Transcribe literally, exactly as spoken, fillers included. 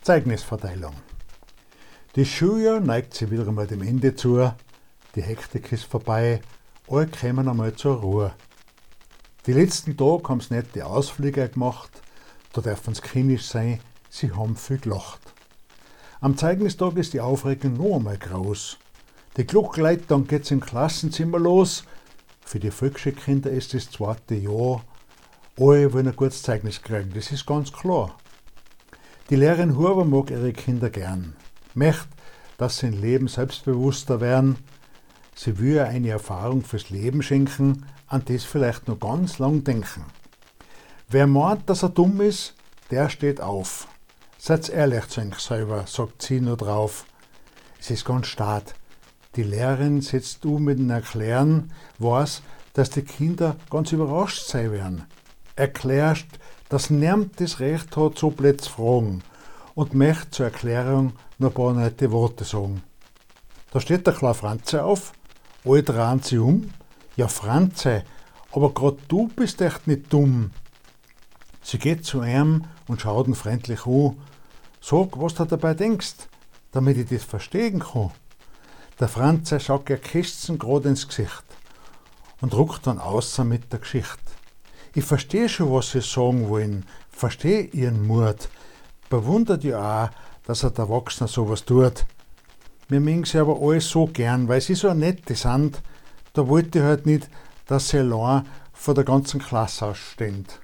Zeugnisverteilung. Das Schuljahr neigt sich wieder einmal dem Ende zu, die Hektik ist vorbei, alle kommen einmal zur Ruhe. Die letzten Tage haben sie nette Ausflüge gemacht, da dürfen sie kindisch sein, sie haben viel gelacht. Am Zeugnistag ist die Aufregung noch einmal groß. Die Glocke läutet, dann geht's im Klassenzimmer los. Für die Volksschulkinder ist das zweite Jahr. Alle wollen ein gutes Zeugnis kriegen, das ist ganz klar. Die Lehrerin Huber mag ihre Kinder gern, möchte, dass sie im Leben selbstbewusster werden. Sie will ihr eine Erfahrung fürs Leben schenken, an das vielleicht noch ganz lang denken. Wer meint, dass er dumm ist, der steht auf. Seid ehrlich zu euch selber, sagt sie nur drauf. Es ist ganz stark. Die Lehrerin setzt du mit dem Erklären, weiß, dass die Kinder ganz überrascht sein werden. Erklärst, dass niemand das Recht hat, so blöd zu fragen und möchte zur Erklärung noch ein paar nette Worte sagen. Da steht der kleine Franze auf, alle drehen sich um. Ja, Franze, aber grad du bist echt nicht dumm. Sie geht zu ihm und schaut ihn freundlich an. Sag, was du dabei denkst, damit ich das verstehen kann. Der Franze schaut ihr Kästchen grad ins Gesicht und druckt dann außer mit der Geschichte. Ich verstehe schon, was sie sagen wollen, verstehe ihren Mut. Bewundert ja auch, dass er der Erwachsene sowas tut. Wir mögen sie aber alle so gern, weil sie so nette sind. Da wollte ich halt nicht, dass sie allein vor der ganzen Klasse ausstehen.